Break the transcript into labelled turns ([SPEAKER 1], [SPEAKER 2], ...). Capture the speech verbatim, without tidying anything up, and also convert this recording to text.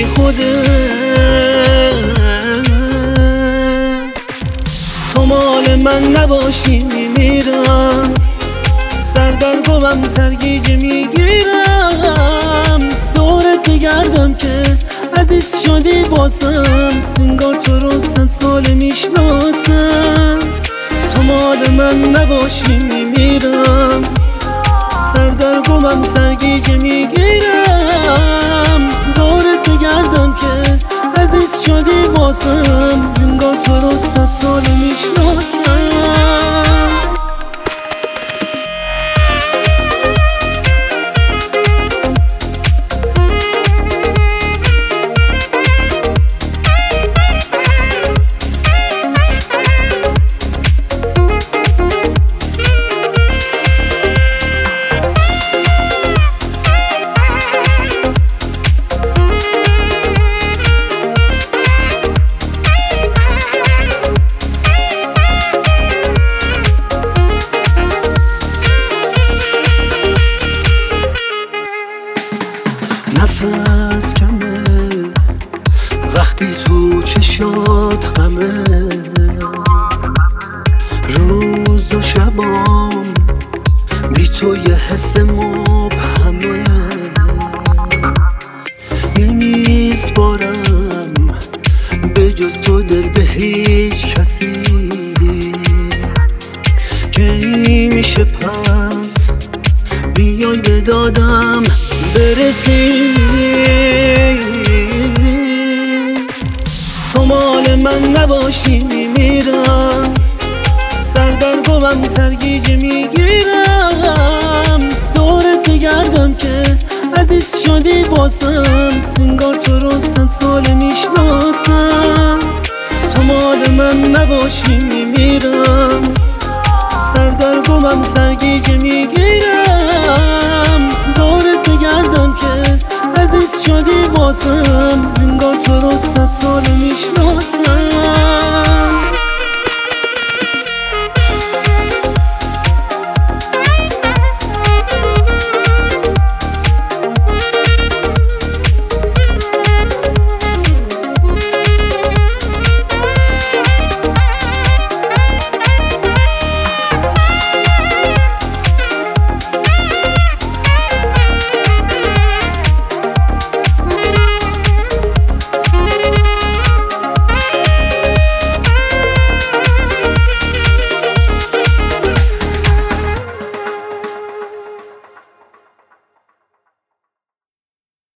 [SPEAKER 1] بی خوده. تو مال من نباشی میمیرم، سردرگمم سرگیجه میگیرم. دورت بگردم که عزیز شدی باسم، انگار تو رو صد سال میشناسم. تو مال من نباشی میمیرم، سردرگمم سرگیجه میگیرم. دورت بگردم که عزیز شدی باسم، انگار تو رو صد سال میشناسم. نفس کمه وقتی تو چشات غمه، روز و شبام بی تو یه حس مبهمه. نمیسپارم به جز تو دل به هیچ کسی، کی میشه پس بیای به دادم برسی. تو مال من نباشی میمیرم، سردرگمم سرگیجه میگیرم. دورت بگردم که عزیز شدی باسم، انگار تو رو صد سال میشناسم. تو مال من نباشی میمیرم،